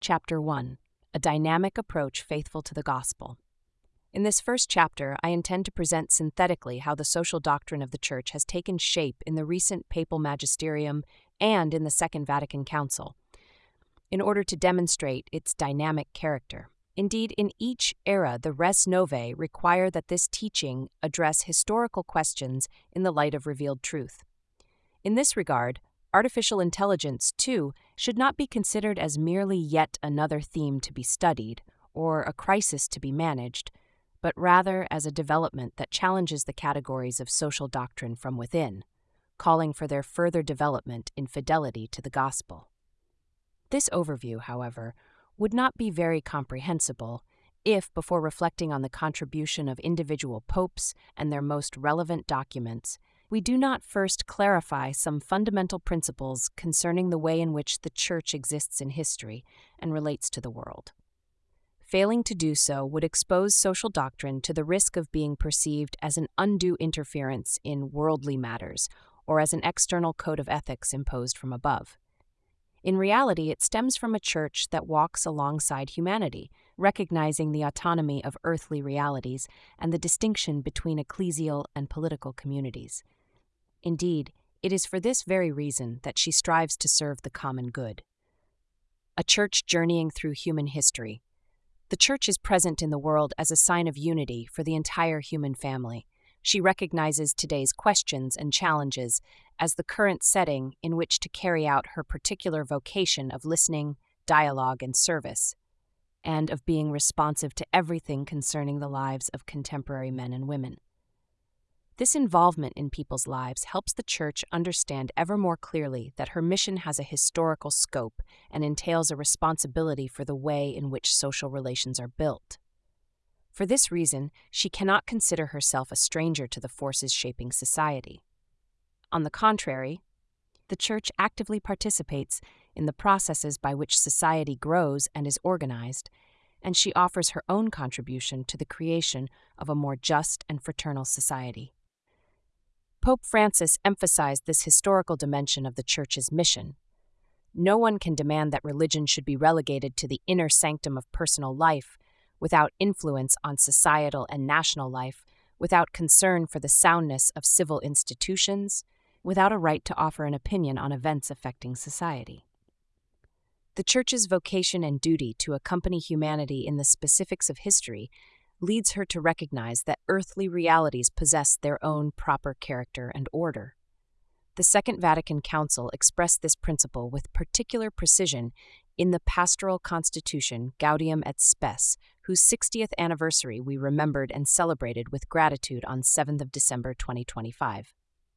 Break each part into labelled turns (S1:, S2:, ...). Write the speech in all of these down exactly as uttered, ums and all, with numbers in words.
S1: Chapter one, A Dynamic Approach Faithful to the Gospel. In this first chapter, I intend to present synthetically how the social doctrine of the Church has taken shape in the recent papal magisterium and in the Second Vatican Council, in order to demonstrate its dynamic character. Indeed, in each era, the res novae require that this teaching address historical questions in the light of revealed truth. In this regard, artificial intelligence, too, should not be considered as merely yet another theme to be studied or a crisis to be managed, but rather as a development that challenges the categories of social doctrine from within, calling for their further development in fidelity to the gospel. This overview, however, would not be very comprehensible if, before reflecting on the contribution of individual popes and their most relevant documents, we do not first clarify some fundamental principles concerning the way in which the Church exists in history and relates to the world. Failing to do so would expose social doctrine to the risk of being perceived as an undue interference in worldly matters or as an external code of ethics imposed from above. In reality, it stems from a church that walks alongside humanity, recognizing the autonomy of earthly realities and the distinction between ecclesial and political communities. Indeed, it is for this very reason that she strives to serve the common good. A church journeying through human history. The Church is present in the world as a sign of unity for the entire human family. She recognizes today's questions and challenges as the current setting in which to carry out her particular vocation of listening, dialogue, and service, and of being responsive to everything concerning the lives of contemporary men and women. This involvement in people's lives helps the Church understand ever more clearly that her mission has a historical scope and entails a responsibility for the way in which social relations are built. For this reason, she cannot consider herself a stranger to the forces shaping society. On the contrary, the Church actively participates in the processes by which society grows and is organized, and she offers her own contribution to the creation of a more just and fraternal society. Pope Francis emphasized this historical dimension of the Church's mission. No one can demand that religion should be relegated to the inner sanctum of personal life, without influence on societal and national life, without concern for the soundness of civil institutions, without a right to offer an opinion on events affecting society. The Church's vocation and duty to accompany humanity in the specifics of history leads her to recognize that earthly realities possess their own proper character and order. The Second Vatican Council expressed this principle with particular precision in the Pastoral Constitution Gaudium et Spes, whose sixtieth anniversary we remembered and celebrated with gratitude on seventh of December twenty twenty-five.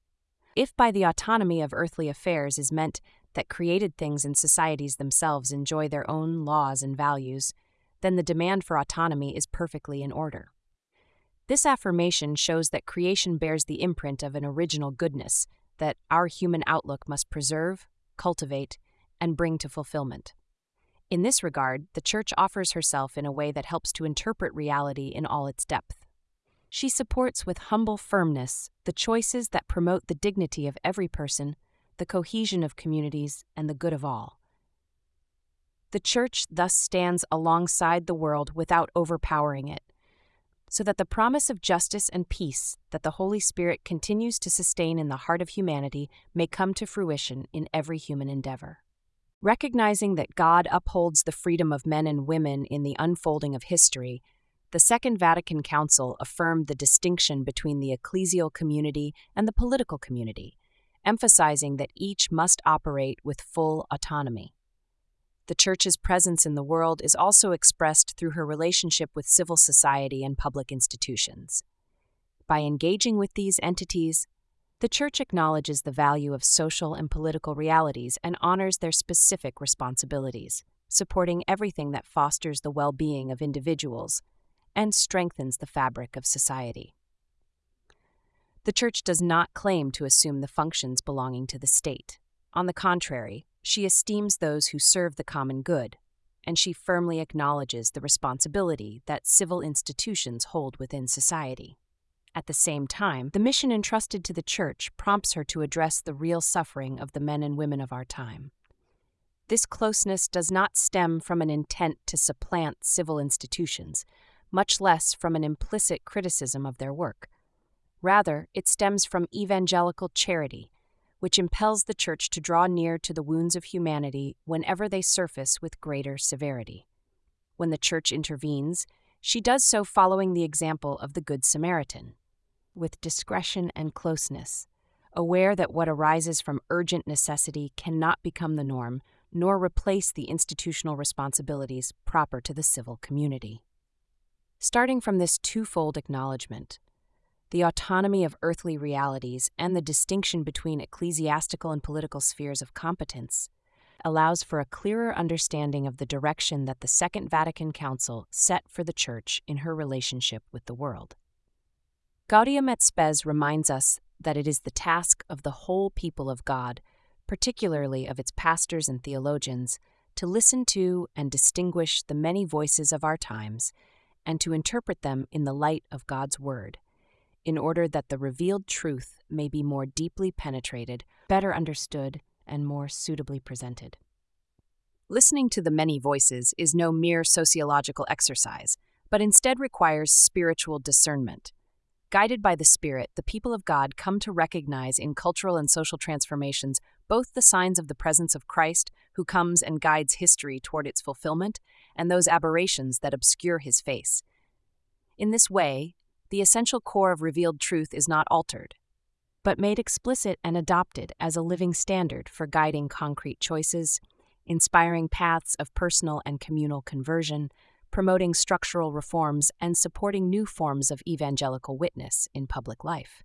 S1: If by the autonomy of earthly affairs is meant that created things and societies themselves enjoy their own laws and values, then the demand for autonomy is perfectly in order. This affirmation shows that creation bears the imprint of an original goodness that our human outlook must preserve, cultivate, and bring to fulfillment. In this regard, the Church offers herself in a way that helps to interpret reality in all its depth. She supports with humble firmness the choices that promote the dignity of every person, the cohesion of communities, and the good of all. The Church thus stands alongside the world without overpowering it, so that the promise of justice and peace that the Holy Spirit continues to sustain in the heart of humanity may come to fruition in every human endeavor. Recognizing that God upholds the freedom of men and women in the unfolding of history, the Second Vatican Council affirmed the distinction between the ecclesial community and the political community, emphasizing that each must operate with full autonomy. The Church's presence in the world is also expressed through her relationship with civil society and public institutions. By engaging with these entities, the Church acknowledges the value of social and political realities and honors their specific responsibilities, supporting everything that fosters the well-being of individuals and strengthens the fabric of society. The Church does not claim to assume the functions belonging to the state. On the contrary, she esteems those who serve the common good, and she firmly acknowledges the responsibility that civil institutions hold within society. At the same time, the mission entrusted to the Church prompts her to address the real suffering of the men and women of our time. This closeness does not stem from an intent to supplant civil institutions, much less from an implicit criticism of their work. Rather, it stems from evangelical charity, which impels the Church to draw near to the wounds of humanity whenever they surface with greater severity. When the Church intervenes, she does so following the example of the Good Samaritan, with discretion and closeness, aware that what arises from urgent necessity cannot become the norm, nor replace the institutional responsibilities proper to the civil community. Starting from this twofold acknowledgement, the autonomy of earthly realities and the distinction between ecclesiastical and political spheres of competence, allows for a clearer understanding of the direction that the Second Vatican Council set for the Church in her relationship with the world. Gaudium et Spes reminds us that it is the task of the whole people of God, particularly of its pastors and theologians, to listen to and distinguish the many voices of our times and to interpret them in the light of God's Word, in order that the revealed truth may be more deeply penetrated, better understood, and more suitably presented. Listening to the many voices is no mere sociological exercise, but instead requires spiritual discernment. Guided by the Spirit, the people of God come to recognize in cultural and social transformations both the signs of the presence of Christ, who comes and guides history toward its fulfillment, and those aberrations that obscure his face. In this way, the essential core of revealed truth is not altered, but made explicit and adopted as a living standard for guiding concrete choices, inspiring paths of personal and communal conversion, promoting structural reforms, and supporting new forms of evangelical witness in public life.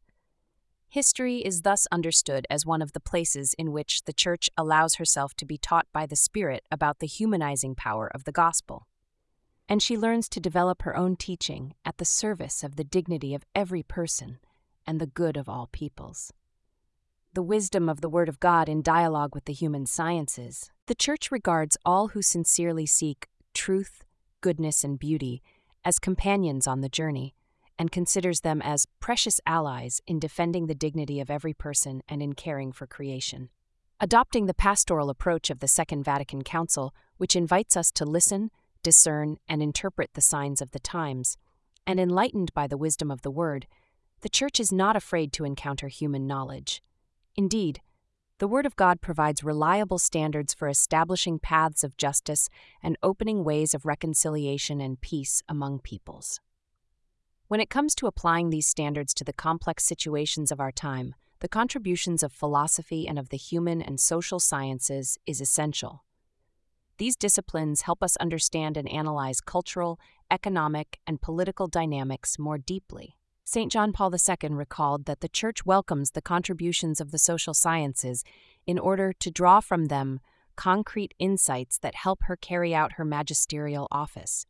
S1: History is thus understood as one of the places in which the Church allows herself to be taught by the Spirit about the humanizing power of the gospel. And she learns to develop her own teaching at the service of the dignity of every person and the good of all peoples. The wisdom of the Word of God in dialogue with the human sciences, the Church regards all who sincerely seek truth, goodness, and beauty as companions on the journey, and considers them as precious allies in defending the dignity of every person and in caring for creation. Adopting the pastoral approach of the Second Vatican Council, which invites us to listen, discern, and interpret the signs of the times, and enlightened by the wisdom of the Word, the Church is not afraid to encounter human knowledge. Indeed, the Word of God provides reliable standards for establishing paths of justice and opening ways of reconciliation and peace among peoples. When it comes to applying these standards to the complex situations of our time, the contributions of philosophy and of the human and social sciences is essential. These disciplines help us understand and analyze cultural, economic, and political dynamics more deeply. Saint John Paul the Second recalled that the Church welcomes the contributions of the social sciences in order to draw from them concrete insights that help her carry out her magisterial office.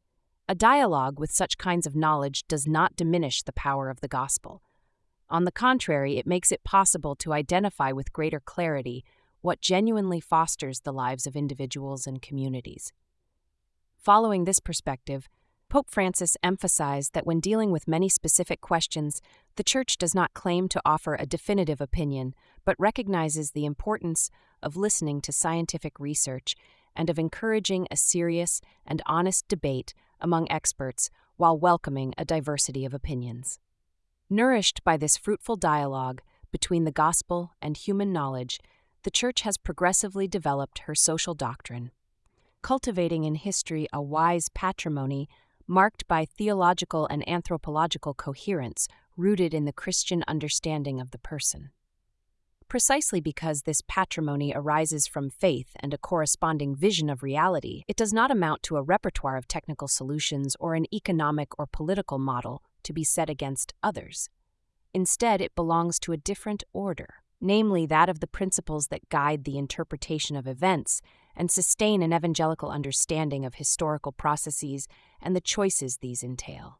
S1: A dialogue with such kinds of knowledge does not diminish the power of the gospel. On the contrary, it makes it possible to identify with greater clarity what genuinely fosters the lives of individuals and communities. Following this perspective, Pope Francis emphasized that when dealing with many specific questions, the Church does not claim to offer a definitive opinion, but recognizes the importance of listening to scientific research and of encouraging a serious and honest debate among experts while welcoming a diversity of opinions. Nourished by this fruitful dialogue between the gospel and human knowledge, the Church has progressively developed her social doctrine, cultivating in history a wise patrimony marked by theological and anthropological coherence rooted in the Christian understanding of the person. Precisely because this patrimony arises from faith and a corresponding vision of reality, it does not amount to a repertoire of technical solutions or an economic or political model to be set against others. Instead, it belongs to a different order, namely that of the principles that guide the interpretation of events and sustain an evangelical understanding of historical processes and the choices these entail.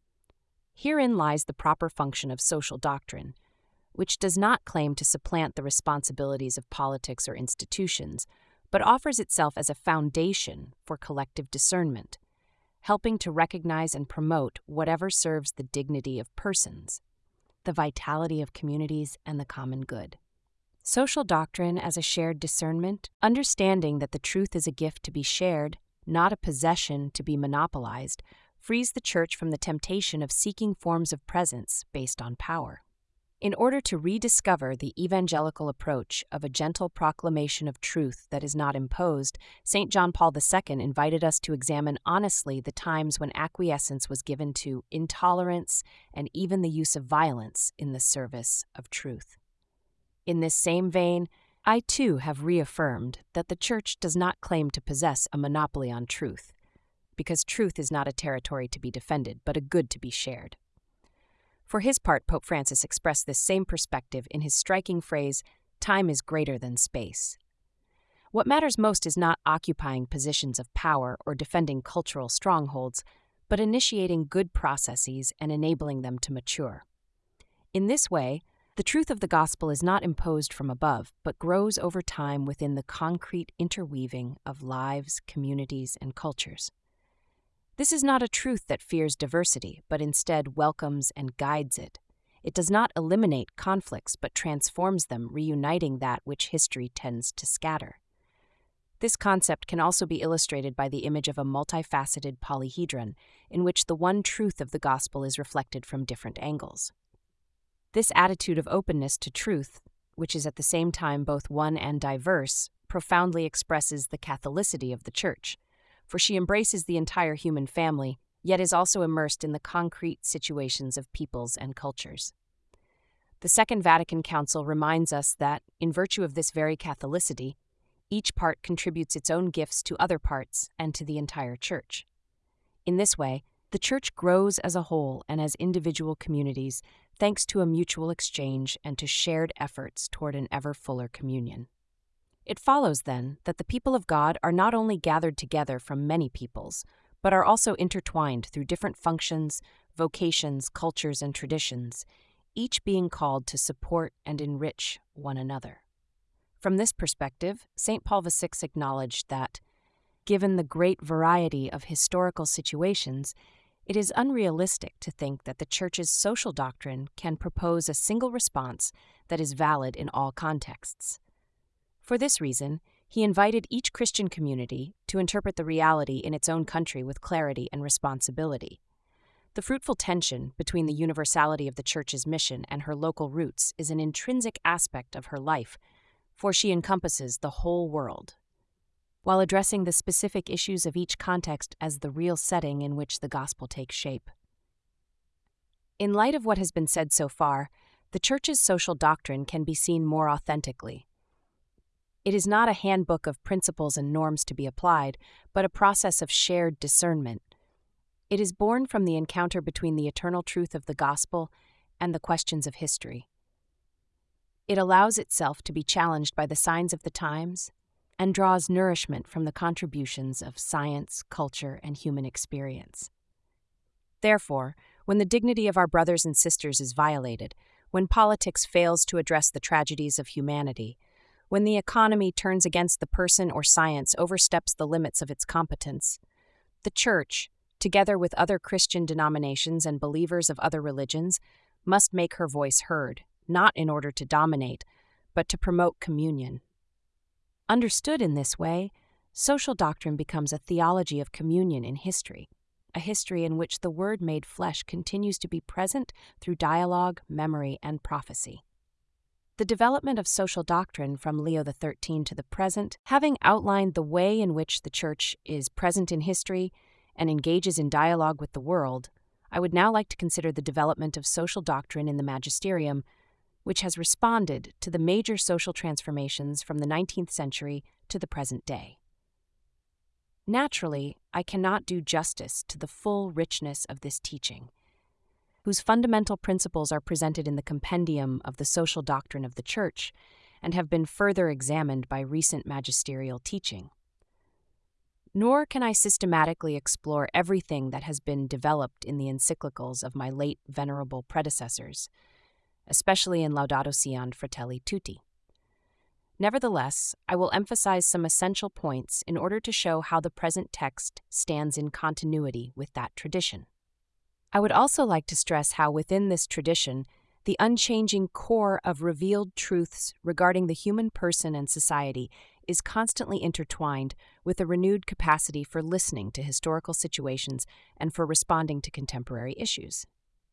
S1: Herein lies the proper function of social doctrine, which does not claim to supplant the responsibilities of politics or institutions, but offers itself as a foundation for collective discernment, helping to recognize and promote whatever serves the dignity of persons, the vitality of communities, and the common good. Social doctrine as a shared discernment, understanding that the truth is a gift to be shared, not a possession to be monopolized, frees the Church from the temptation of seeking forms of presence based on power. In order to rediscover the evangelical approach of a gentle proclamation of truth that is not imposed, Saint John Paul the Second invited us to examine honestly the times when acquiescence was given to intolerance and even the use of violence in the service of truth. In this same vein, I too have reaffirmed that the Church does not claim to possess a monopoly on truth, because truth is not a territory to be defended, but a good to be shared. For his part, Pope Francis expressed this same perspective in his striking phrase, "Time is greater than space." What matters most is not occupying positions of power or defending cultural strongholds, but initiating good processes and enabling them to mature. In this way, the truth of the gospel is not imposed from above, but grows over time within the concrete interweaving of lives, communities, and cultures. This is not a truth that fears diversity, but instead welcomes and guides it. It does not eliminate conflicts, but transforms them, reuniting that which history tends to scatter. This concept can also be illustrated by the image of a multifaceted polyhedron, in which the one truth of the gospel is reflected from different angles. This attitude of openness to truth, which is at the same time both one and diverse, profoundly expresses the Catholicity of the Church, for she embraces the entire human family, yet is also immersed in the concrete situations of peoples and cultures. The Second Vatican Council reminds us that, in virtue of this very Catholicity, each part contributes its own gifts to other parts and to the entire Church. In this way, the Church grows as a whole and as individual communities, thanks to a mutual exchange and to shared efforts toward an ever fuller communion. It follows, then, that the people of God are not only gathered together from many peoples, but are also intertwined through different functions, vocations, cultures, and traditions, each being called to support and enrich one another. From this perspective, Saint Paul the Sixth acknowledged that, given the great variety of historical situations, it is unrealistic to think that the Church's social doctrine can propose a single response that is valid in all contexts. For this reason, he invited each Christian community to interpret the reality in its own country with clarity and responsibility. The fruitful tension between the universality of the Church's mission and her local roots is an intrinsic aspect of her life, for she encompasses the whole world, while addressing the specific issues of each context as the real setting in which the gospel takes shape. In light of what has been said so far, the Church's social doctrine can be seen more authentically. It is not a handbook of principles and norms to be applied, but a process of shared discernment. It is born from the encounter between the eternal truth of the gospel and the questions of history. It allows itself to be challenged by the signs of the times and draws nourishment from the contributions of science, culture, and human experience. Therefore, when the dignity of our brothers and sisters is violated, when politics fails to address the tragedies of humanity, when the economy turns against the person or science oversteps the limits of its competence, the Church, together with other Christian denominations and believers of other religions, must make her voice heard, not in order to dominate, but to promote communion. Understood in this way, social doctrine becomes a theology of communion in history, a history in which the Word made flesh continues to be present through dialogue, memory, and prophecy. The development of social doctrine from Leo the thirteenth to the present, having outlined the way in which the Church is present in history and engages in dialogue with the world, I would now like to consider the development of social doctrine in the magisterium, which has responded to the major social transformations from the nineteenth century to the present day. Naturally, I cannot do justice to the full richness of this teaching, whose fundamental principles are presented in the compendium of the social doctrine of the Church and have been further examined by recent magisterial teaching. Nor can I systematically explore everything that has been developed in the encyclicals of my late venerable predecessors, especially in Laudato Si' and Fratelli Tutti. Nevertheless, I will emphasize some essential points in order to show how the present text stands in continuity with that tradition. I would also like to stress how within this tradition the unchanging core of revealed truths regarding the human person and society is constantly intertwined with a renewed capacity for listening to historical situations and for responding to contemporary issues.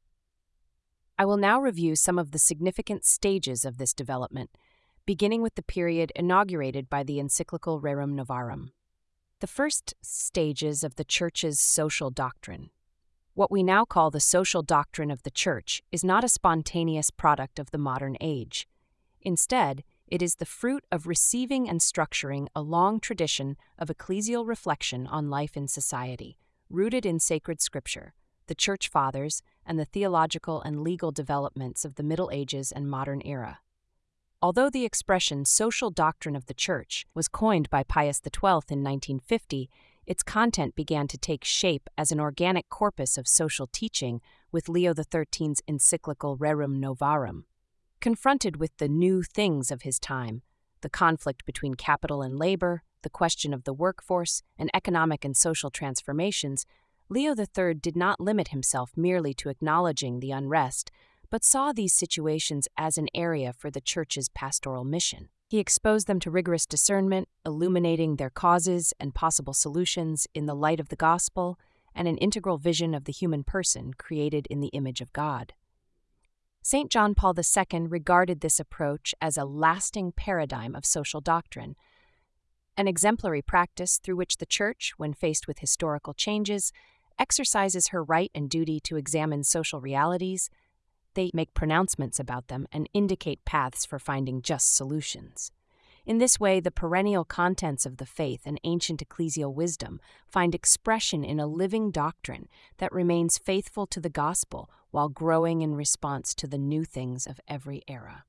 S1: I will now review some of the significant stages of this development, beginning with the period inaugurated by the encyclical Rerum Novarum. The first stages of the Church's social doctrine. What we now call the social doctrine of the Church is not a spontaneous product of the modern age. Instead, it is the fruit of receiving and structuring a long tradition of ecclesial reflection on life in society, rooted in sacred scripture, the Church Fathers, and the theological and legal developments of the Middle Ages and modern era. Although the expression social doctrine of the Church was coined by Pius the twelfth in nineteen fifty, its content began to take shape as an organic corpus of social teaching with Leo the thirteenth's encyclical Rerum Novarum. Confronted with the new things of his time, the conflict between capital and labor, the question of the workforce, and economic and social transformations, Leo the third did not limit himself merely to acknowledging the unrest, but saw these situations as an area for the Church's pastoral mission. He exposed them to rigorous discernment, illuminating their causes and possible solutions in the light of the gospel and an integral vision of the human person created in the image of God. Saint John Paul the Second regarded this approach as a lasting paradigm of social doctrine, an exemplary practice through which the Church, when faced with historical changes, exercises her right and duty to examine social realities. They make pronouncements about them and indicate paths for finding just solutions. In this way, the perennial contents of the faith and ancient ecclesial wisdom find expression in a living doctrine that remains faithful to the gospel while growing in response to the new things of every era.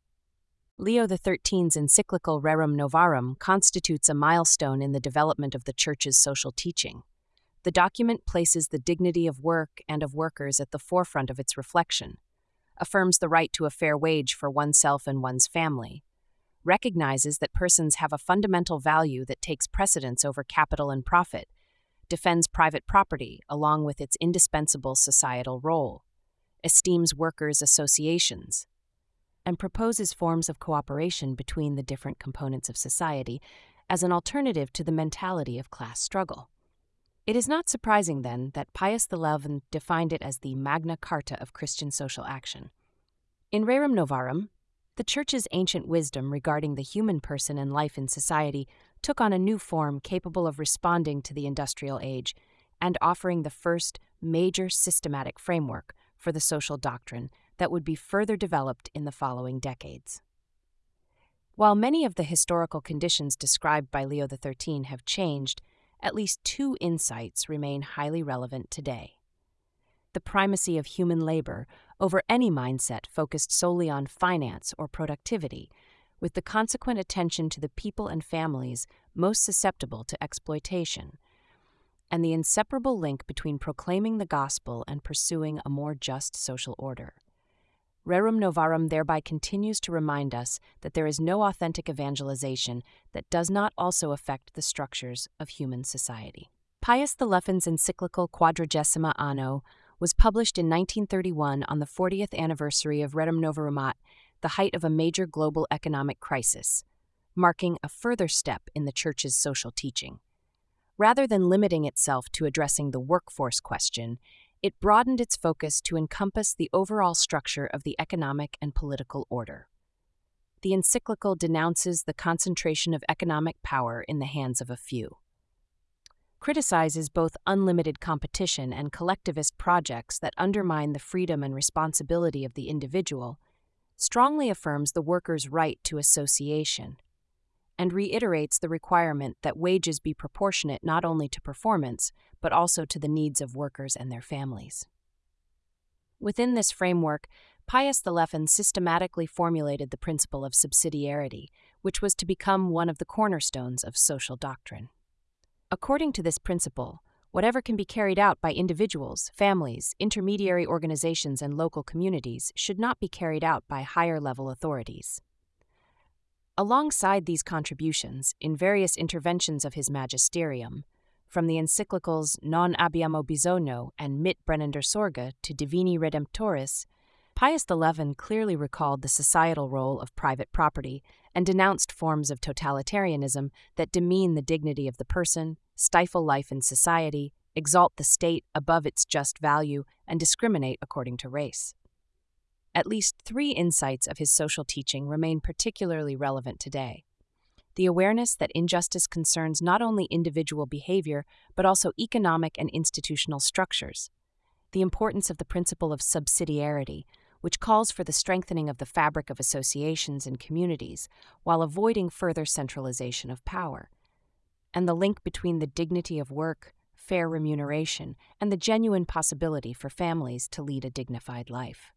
S1: Leo the thirteenth's encyclical Rerum Novarum constitutes a milestone in the development of the Church's social teaching. The document places the dignity of work and of workers at the forefront of its reflection, affirms the right to a fair wage for oneself and one's family, recognizes that persons have a fundamental value that takes precedence over capital and profit, defends private property along with its indispensable societal role, esteems workers' associations, and proposes forms of cooperation between the different components of society as an alternative to the mentality of class struggle. It is not surprising, then, that Pius the eleventh defined it as the Magna Carta of Christian social action. In Rerum Novarum, the Church's ancient wisdom regarding the human person and life in society took on a new form capable of responding to the industrial age and offering the first major systematic framework for the social doctrine that would be further developed in the following decades. While many of the historical conditions described by Leo the thirteenth have changed, at least two insights remain highly relevant today. The primacy of human labor over any mindset focused solely on finance or productivity, with the consequent attention to the people and families most susceptible to exploitation, and the inseparable link between proclaiming the gospel and pursuing a more just social order. Rerum Novarum thereby continues to remind us that there is no authentic evangelization that does not also affect the structures of human society. Pius the eleventh's encyclical Quadragesima Anno was published in nineteen thirty-one on the fortieth anniversary of Rerum Novarum, the height of a major global economic crisis, marking a further step in the Church's social teaching. Rather than limiting itself to addressing the workforce question, it broadened its focus to encompass the overall structure of the economic and political order. The encyclical denounces the concentration of economic power in the hands of a few, criticizes both unlimited competition and collectivist projects that undermine the freedom and responsibility of the individual, strongly affirms the worker's right to association, and reiterates the requirement that wages be proportionate not only to performance, but also to the needs of workers and their families. Within this framework, Pius the eleventh systematically formulated the principle of subsidiarity, which was to become one of the cornerstones of social doctrine. According to this principle, whatever can be carried out by individuals, families, intermediary organizations, and local communities should not be carried out by higher-level authorities. Alongside these contributions, in various interventions of his magisterium, from the encyclicals Non abbiamo bisogno and Mit brennender Sorge to Divini Redemptoris, Pius the eleventh clearly recalled the societal role of private property and denounced forms of totalitarianism that demean the dignity of the person, stifle life in society, exalt the state above its just value, and discriminate according to race. At least three insights of his social teaching remain particularly relevant today. The awareness that injustice concerns not only individual behavior, but also economic and institutional structures. The importance of the principle of subsidiarity, which calls for the strengthening of the fabric of associations and communities while avoiding further centralization of power. And the link between the dignity of work, fair remuneration, and the genuine possibility for families to lead a dignified life.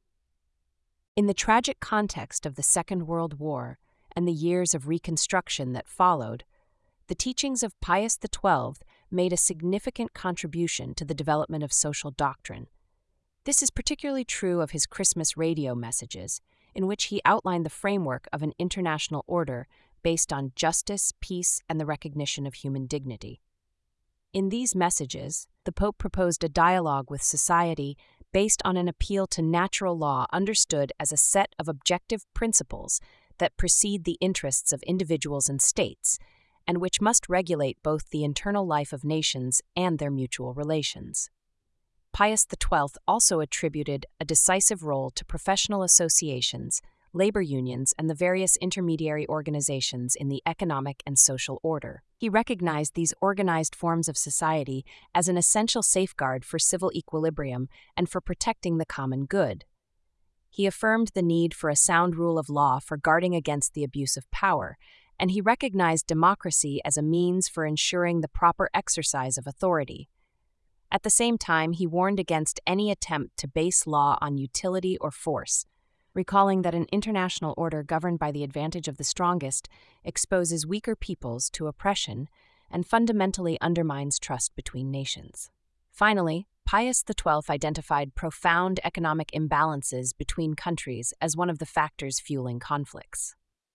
S1: In the tragic context of the Second World War and the years of Reconstruction that followed, the teachings of Pius the twelfth made a significant contribution to the development of social doctrine. This is particularly true of his Christmas radio messages, in which he outlined the framework of an international order based on justice, peace, and the recognition of human dignity. In these messages, the Pope proposed a dialogue with society based on an appeal to natural law understood as a set of objective principles that precede the interests of individuals and states, and which must regulate both the internal life of nations and their mutual relations. Pius the twelfth also attributed a decisive role to professional associations, labor unions, and the various intermediary organizations in the economic and social order. He recognized these organized forms of society as an essential safeguard for civil equilibrium and for protecting the common good. He affirmed the need for a sound rule of law for guarding against the abuse of power, and he recognized democracy as a means for ensuring the proper exercise of authority. At the same time, he warned against any attempt to base law on utility or force, recalling that an international order governed by the advantage of the strongest exposes weaker peoples to oppression and fundamentally undermines trust between nations. Finally, Pius the twelfth identified profound economic imbalances between countries as one of the factors fueling conflicts.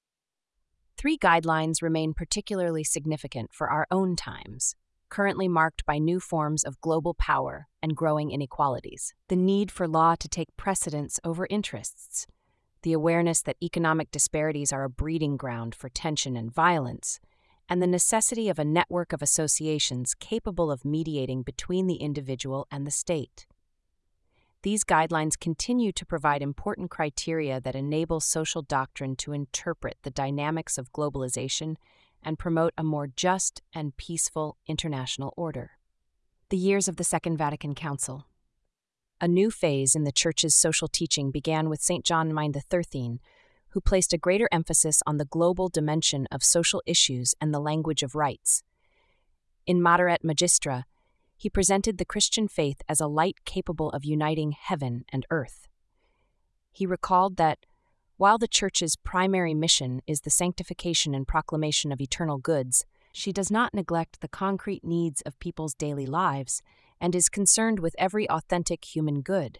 S1: Three guidelines remain particularly significant for our own times, currently marked by new forms of global power and growing inequalities. The need for law to take precedence over interests, the awareness that economic disparities are a breeding ground for tension and violence, and the necessity of a network of associations capable of mediating between the individual and the state. These guidelines continue to provide important criteria that enable social doctrine to interpret the dynamics of globalization and promote a more just and peaceful international order. The years of the Second Vatican Council. A new phase in the Church's social teaching began with Saint John the thirteenth, who placed a greater emphasis on the global dimension of social issues and the language of rights. In Mater et Magistra, he presented the Christian faith as a light capable of uniting heaven and earth. He recalled that, while the Church's primary mission is the sanctification and proclamation of eternal goods, she does not neglect the concrete needs of people's daily lives and is concerned with every authentic human good.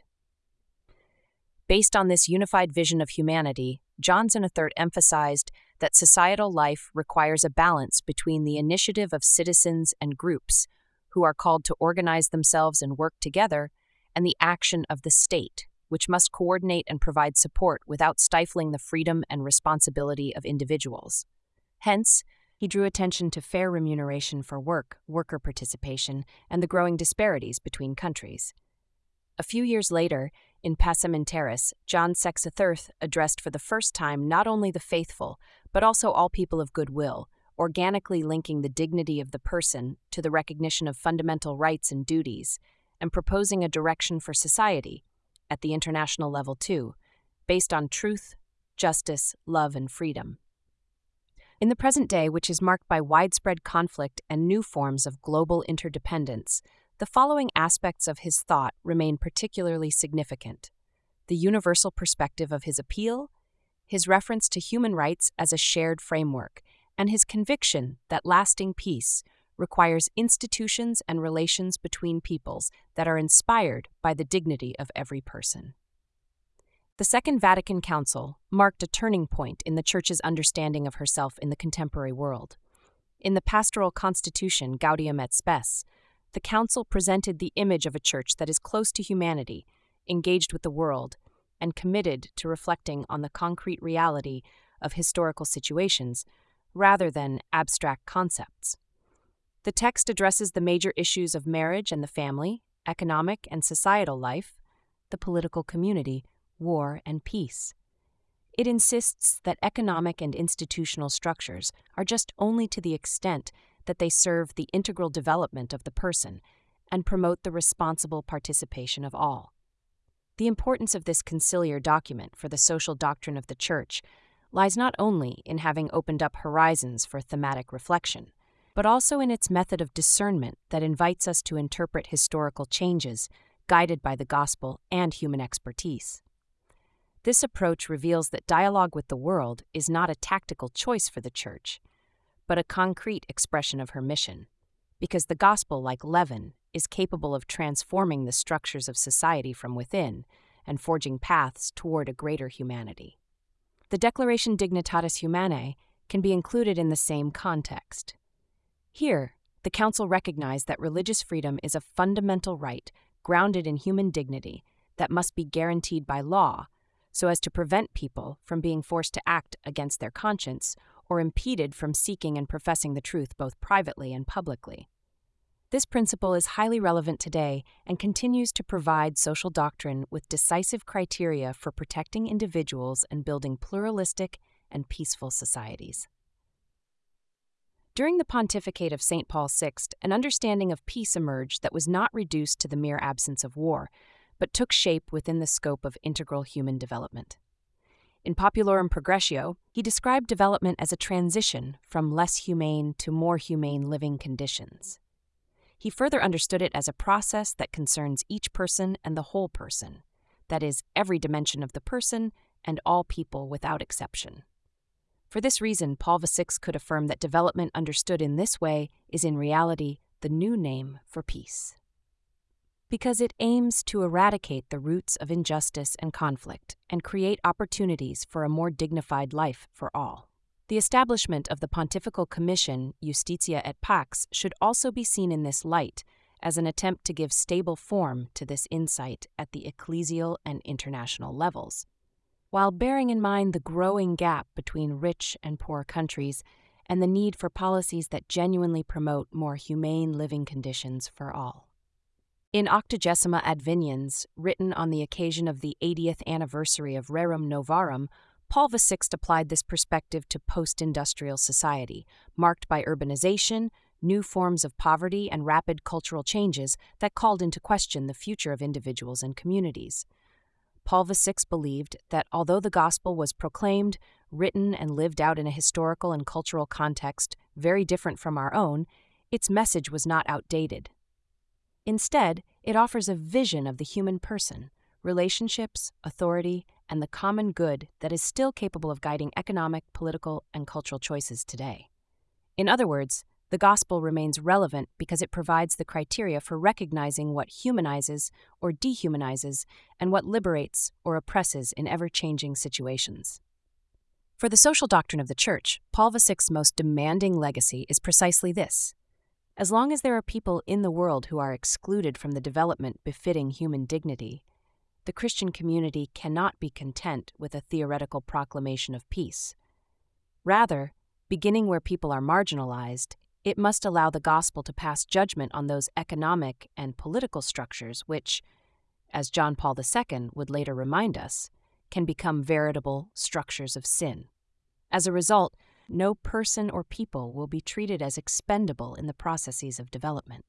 S1: Based on this unified vision of humanity, John the third emphasized that societal life requires a balance between the initiative of citizens and groups, who are called to organize themselves and work together, and the action of the state, which must coordinate and provide support without stifling the freedom and responsibility of individuals. Hence, he drew attention to fair remuneration for work, worker participation, and the growing disparities between countries. A few years later, in Pacem in Terris, John the third addressed for the first time not only the faithful, but also all people of goodwill, organically linking the dignity of the person to the recognition of fundamental rights and duties, and proposing a direction for society, at the international level too, based on truth, justice, love, and freedom. In the present day, which is marked by widespread conflict and new forms of global interdependence, the following aspects of his thought remain particularly significant: the universal perspective of his appeal, his reference to human rights as a shared framework, and his conviction that lasting peace requires institutions and relations between peoples that are inspired by the dignity of every person. The Second Vatican Council marked a turning point in the Church's understanding of herself in the contemporary world. In the Pastoral Constitution Gaudium et Spes, the Council presented the image of a Church that is close to humanity, engaged with the world, and committed to reflecting on the concrete reality of historical situations rather than abstract concepts. The text addresses the major issues of marriage and the family, economic and societal life, the political community, war, and peace. It insists that economic and institutional structures are just only to the extent that they serve the integral development of the person and promote the responsible participation of all. The importance of this conciliar document for the social doctrine of the Church lies not only in having opened up horizons for thematic reflection, but also in its method of discernment that invites us to interpret historical changes guided by the gospel and human expertise. This approach reveals that dialogue with the world is not a tactical choice for the Church, but a concrete expression of her mission, because the gospel, like leaven, is capable of transforming the structures of society from within and forging paths toward a greater humanity. The Declaration Dignitatis Humanae can be included in the same context. Here, the Council recognized that religious freedom is a fundamental right grounded in human dignity that must be guaranteed by law so as to prevent people from being forced to act against their conscience or impeded from seeking and professing the truth both privately and publicly. This principle is highly relevant today and continues to provide social doctrine with decisive criteria for protecting individuals and building pluralistic and peaceful societies. During the pontificate of Saint Paul the Sixth, an understanding of peace emerged that was not reduced to the mere absence of war, but took shape within the scope of integral human development. In Populorum Progressio, he described development as a transition from less humane to more humane living conditions. He further understood it as a process that concerns each person and the whole person, that is, every dimension of the person and all people without exception. For this reason, Paul the Sixth could affirm that development understood in this way is in reality the new name for peace. Because it aims to eradicate the roots of injustice and conflict and create opportunities for a more dignified life for all. The establishment of the Pontifical Commission Justitia et Pax should also be seen in this light as an attempt to give stable form to this insight at the ecclesial and international levels, while bearing in mind the growing gap between rich and poor countries and the need for policies that genuinely promote more humane living conditions for all. In Octogesima Adveniens, written on the occasion of the eightieth anniversary of Rerum Novarum, Paul the Sixth applied this perspective to post-industrial society, marked by urbanization, new forms of poverty, and rapid cultural changes that called into question the future of individuals and communities. Paul the Sixth believed that although the gospel was proclaimed, written, and lived out in a historical and cultural context very different from our own, its message was not outdated. Instead, it offers a vision of the human person, relationships, authority, and the common good that is still capable of guiding economic, political, and cultural choices today. In other words, the gospel remains relevant because it provides the criteria for recognizing what humanizes or dehumanizes and what liberates or oppresses in ever-changing situations. For the social doctrine of the Church, Paul the Sixth's most demanding legacy is precisely this. As long as there are people in the world who are excluded from the development befitting human dignity, the Christian community cannot be content with a theoretical proclamation of peace. Rather, beginning where people are marginalized, it must allow the gospel to pass judgment on those economic and political structures which, as John Paul the Second would later remind us, can become veritable structures of sin. As a result, no person or people will be treated as expendable in the processes of development.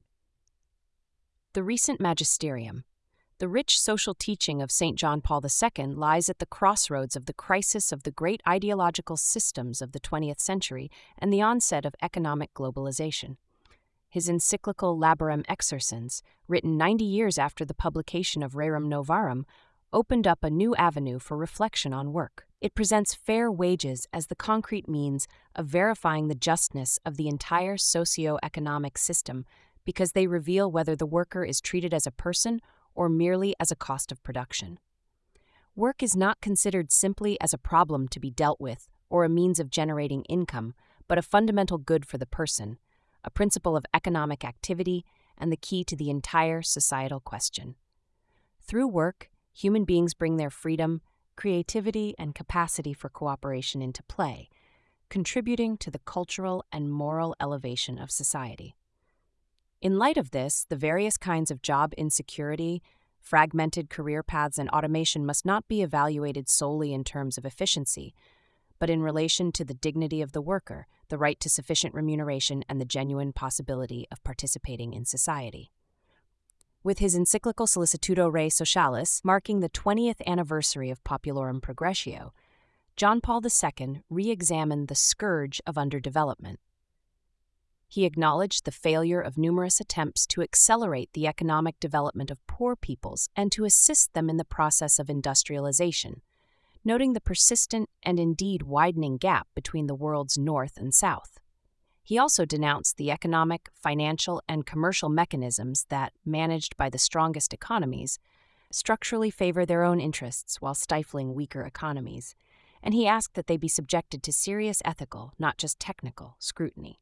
S1: The recent magisterium. The rich social teaching of Saint John Paul the Second lies at the crossroads of the crisis of the great ideological systems of the twentieth century and the onset of economic globalization. His encyclical Laborem Exercens, written ninety years after the publication of Rerum Novarum, opened up a new avenue for reflection on work. It presents fair wages as the concrete means of verifying the justness of the entire socio-economic system because they reveal whether the worker is treated as a person or merely as a cost of production. Work is not considered simply as a problem to be dealt with or a means of generating income, but a fundamental good for the person, a principle of economic activity, and the key to the entire societal question. Through work, human beings bring their freedom, creativity, and capacity for cooperation into play, contributing to the cultural and moral elevation of society. In light of this, the various kinds of job insecurity, fragmented career paths, and automation must not be evaluated solely in terms of efficiency, but in relation to the dignity of the worker, the right to sufficient remuneration, and the genuine possibility of participating in society. With his encyclical Solicitudo Rei Socialis marking the twentieth anniversary of Populorum Progressio, John Paul the Second re-examined the scourge of underdevelopment. He acknowledged the failure of numerous attempts to accelerate the economic development of poor peoples and to assist them in the process of industrialization, noting the persistent and indeed widening gap between the world's north and south. He also denounced the economic, financial, and commercial mechanisms that, managed by the strongest economies, structurally favor their own interests while stifling weaker economies, and he asked that they be subjected to serious ethical, not just technical, scrutiny.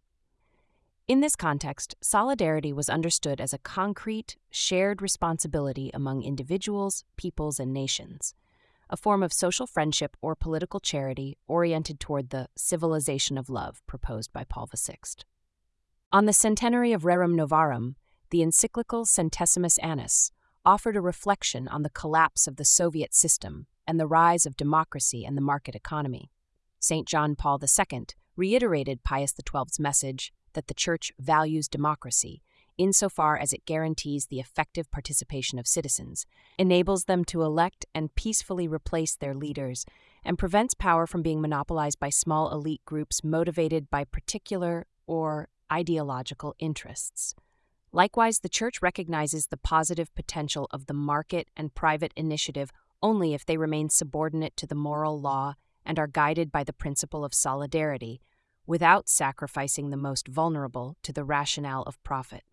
S1: In this context, solidarity was understood as a concrete, shared responsibility among individuals, peoples, and nations, a form of social friendship or political charity oriented toward the civilization of love proposed by Paul the Sixth. On the centenary of Rerum Novarum, the encyclical Centesimus Annus offered a reflection on the collapse of the Soviet system and the rise of democracy and the market economy. Saint John Paul the Second reiterated Pius the Twelfth's message that the Church values democracy insofar as it guarantees the effective participation of citizens, enables them to elect and peacefully replace their leaders, and prevents power from being monopolized by small elite groups motivated by particular or ideological interests. Likewise, the Church recognizes the positive potential of the market and private initiative only if they remain subordinate to the moral law and are guided by the principle of solidarity, without sacrificing the most vulnerable to the rationale of profit.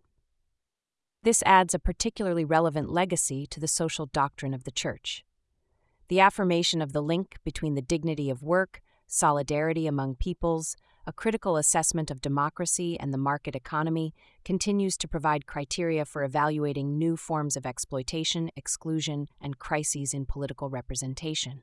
S1: This adds a particularly relevant legacy to the social doctrine of the Church. The affirmation of the link between the dignity of work, solidarity among peoples, a critical assessment of democracy, and the market economy continues to provide criteria for evaluating new forms of exploitation, exclusion, and crises in political representation.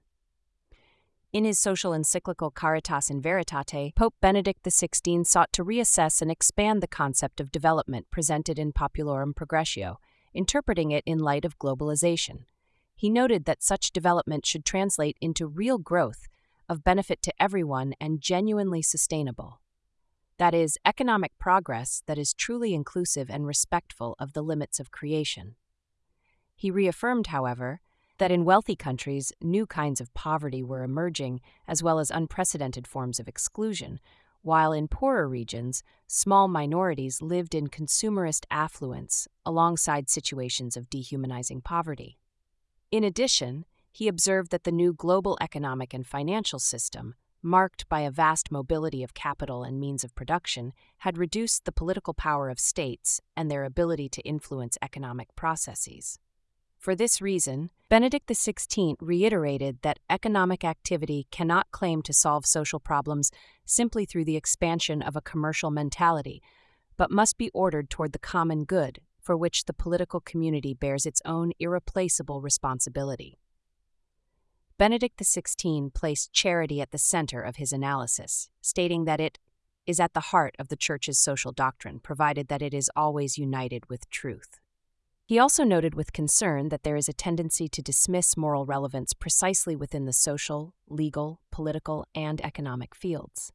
S1: In his social encyclical Caritas in Veritate, Pope Benedict the Sixteenth sought to reassess and expand the concept of development presented in Populorum Progressio, interpreting it in light of globalization. He noted that such development should translate into real growth of benefit to everyone and genuinely sustainable. That is, economic progress that is truly inclusive and respectful of the limits of creation. He reaffirmed, however, that in wealthy countries, new kinds of poverty were emerging, as well as unprecedented forms of exclusion, while in poorer regions, small minorities lived in consumerist affluence alongside situations of dehumanizing poverty. In addition, he observed that the new global economic and financial system, marked by a vast mobility of capital and means of production, had reduced the political power of states and their ability to influence economic processes. For this reason, Benedict the Sixteenth reiterated that economic activity cannot claim to solve social problems simply through the expansion of a commercial mentality, but must be ordered toward the common good, for which the political community bears its own irreplaceable responsibility. Benedict the Sixteenth placed charity at the center of his analysis, stating that it is at the heart of the Church's social doctrine, provided that it is always united with truth. He also noted with concern that there is a tendency to dismiss moral relevance precisely within the social, legal, political, and economic fields.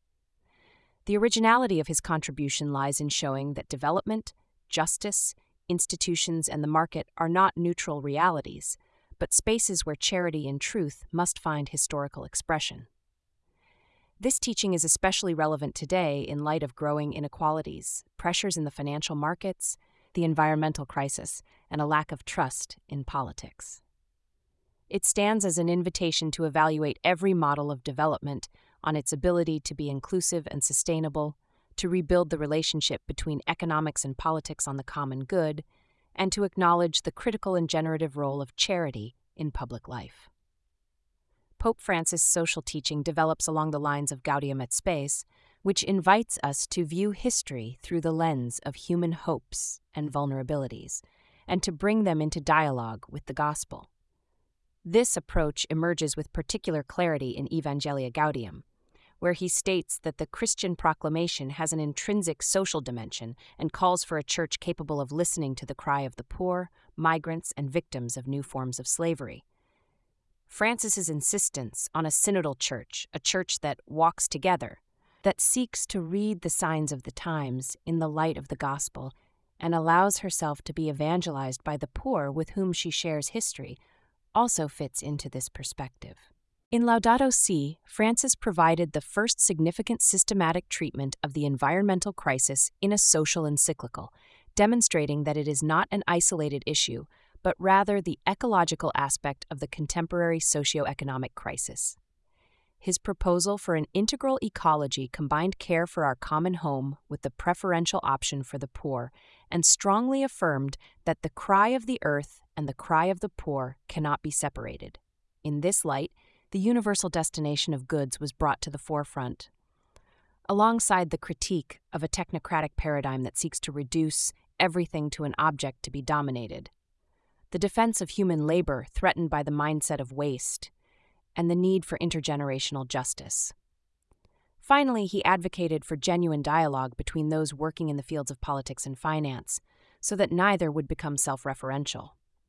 S1: The originality of his contribution lies in showing that development, justice, institutions, and the market are not neutral realities, but spaces where charity and truth must find historical expression. This teaching is especially relevant today in light of growing inequalities, pressures in the financial markets, the environmental crisis, and a lack of trust in politics. It stands as an invitation to evaluate every model of development on its ability to be inclusive and sustainable, to rebuild the relationship between economics and politics on the common good, and to acknowledge the critical and generative role of charity in public life. Pope Francis' social teaching develops along the lines of Gaudium et Spes, which invites us to view history through the lens of human hopes and vulnerabilities, and to bring them into dialogue with the gospel. This approach emerges with particular clarity in Evangelia Gaudium, where he states that the Christian proclamation has an intrinsic social dimension and calls for a church capable of listening to the cry of the poor, migrants, and victims of new forms of slavery. Francis's insistence on a synodal church, a church that walks together, that seeks to read the signs of the times in the light of the gospel, and allows herself to be evangelized by the poor with whom she shares history, also fits into this perspective. In Laudato Si, Francis provided the first significant systematic treatment of the environmental crisis in a social encyclical, demonstrating that it is not an isolated issue, but rather the ecological aspect of the contemporary socio-economic crisis. His proposal for an integral ecology combined care for our common home with the preferential option for the poor, and strongly affirmed that the cry of the earth and the cry of the poor cannot be separated. In this light, the universal destination of goods was brought to the forefront, alongside the critique of a technocratic paradigm that seeks to reduce everything to an object to be dominated, the defense of human labor threatened by the mindset of waste, and the need for intergenerational justice. Finally, he advocated for genuine dialogue between those working in the fields of politics and finance, so that neither would become self-referential.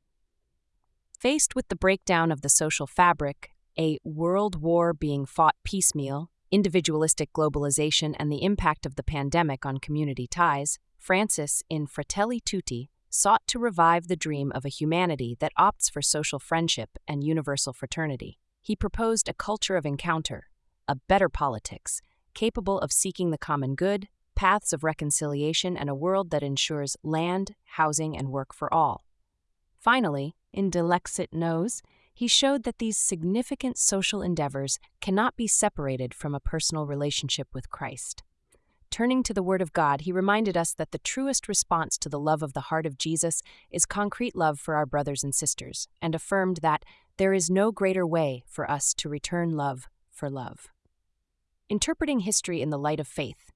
S1: Faced with the breakdown of the social fabric, a world war being fought piecemeal, individualistic globalization, and the impact of the pandemic on community ties, Francis, in Fratelli Tutti, sought to revive the dream of a humanity that opts for social friendship and universal fraternity. He proposed a culture of encounter, a better politics, capable of seeking the common good, paths of reconciliation, and a world that ensures land, housing, and work for all. Finally, in Dilexit Nos, he showed that these significant social endeavors cannot be separated from a personal relationship with Christ. Turning to the Word of God, he reminded us that the truest response to the love of the heart of Jesus is concrete love for our brothers and sisters, and affirmed that there is no greater way for us to return love for love. Interpreting history in the light of faith.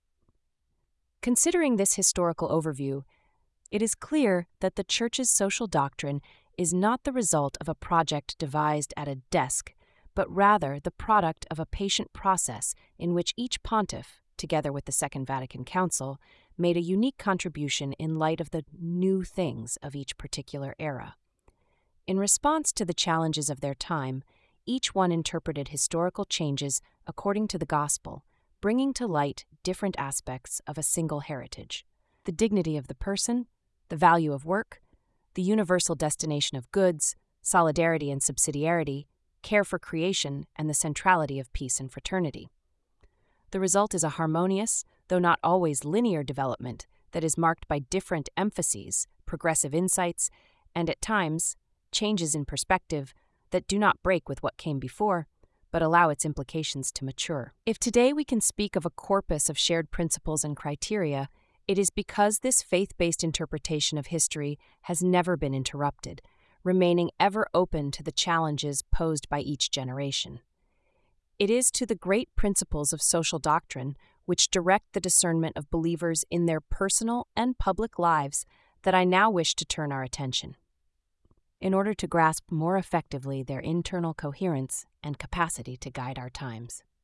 S1: Considering this historical overview, it is clear that the Church's social doctrine is not the result of a project devised at a desk, but rather the product of a patient process in which each pontiff, together with the Second Vatican Council, made a unique contribution in light of the new things of each particular era. In response to the challenges of their time, each one interpreted historical changes according to the gospel, bringing to light different aspects of a single heritage: the dignity of the person, the value of work, the universal destination of goods, solidarity and subsidiarity, care for creation, and the centrality of peace and fraternity. The result is a harmonious, though not always linear development that is marked by different emphases, progressive insights, and at times, changes in perspective that do not break with what came before, but allow its implications to mature. If today we can speak of a corpus of shared principles and criteria, it is because this faith-based interpretation of history has never been interrupted, remaining ever open to the challenges posed by each generation. It is to the great principles of social doctrine, which direct the discernment of believers in their personal and public lives, that I now wish to turn our attention, in order to grasp more effectively their internal coherence and capacity to guide our times.